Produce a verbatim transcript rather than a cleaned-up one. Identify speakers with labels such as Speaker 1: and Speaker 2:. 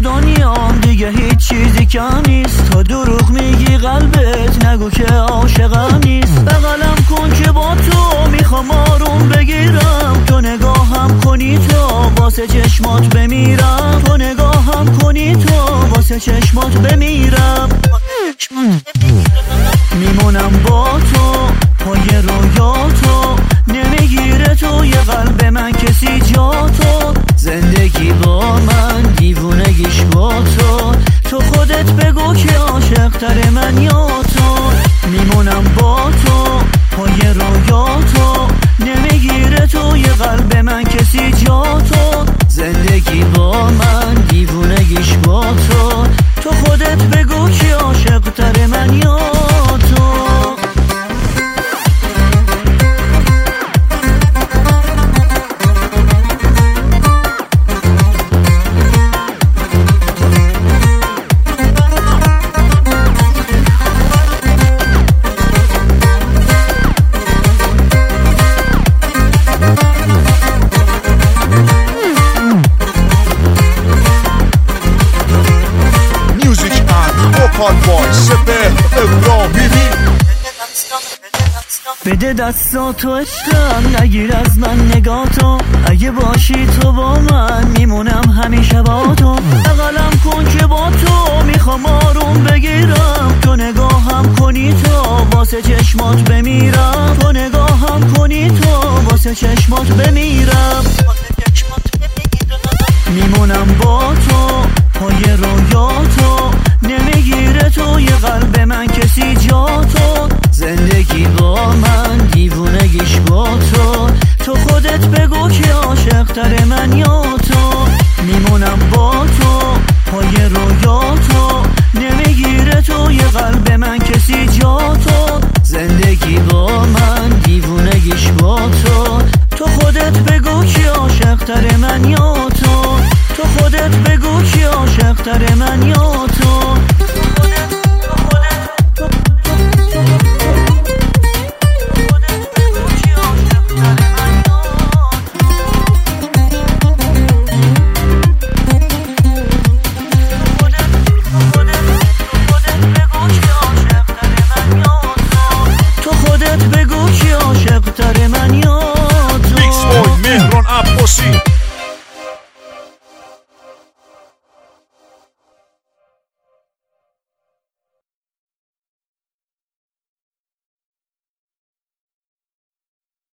Speaker 1: دنیام دیگه هیچ چیزی کم نیست. تا دروغ میگی قلبت نگو که عاشقم نیست. بغلم کن که با تو میخوام آروم بگیرم. تو نگاهم کنی تو واسه چشمات بمیرم. تو نگاهم کنی تو واسه چشمات بمیرم. میمونم با تو پای رویاتو. نمیگیره توی قلب من کسی جا تو. زندگی با من دیوونگیش با تو. تو خودت بگو که عاشق تر من یا تو. میمونم با تو پای رویاتو. نمیگیره توی قلب من کسی جا تو. زندگی با من دیوونگیش با تو. تو خودت بگو که عاشق تر من یا تو. بده دستاتو عشقم نگیر از من نگاتو. اگه باشی تو با من میمونم همیشه با تو. بغلم کن که با تو میخوام آروم بگیرم. تو نگاهم کنی تو واسه چشمات بمیرم. تو نگاهم کنی تو واسه چشمات بمیرم. میمونم با تو پای رویاتو. نمیگیره توی قلب من کسی جا تو. زندگی با من دیوونگیش با تو. تو خودت بگو که عاشق تر من یا تو. میمونم با تو پای رویاتو. نمیگیره توی قلب من کسی جا تو. زندگی با من دیوونگیش با تو. تو خودت بگو که عاشق تر من یا تو. تو خودت بگو که عاشق تر من یا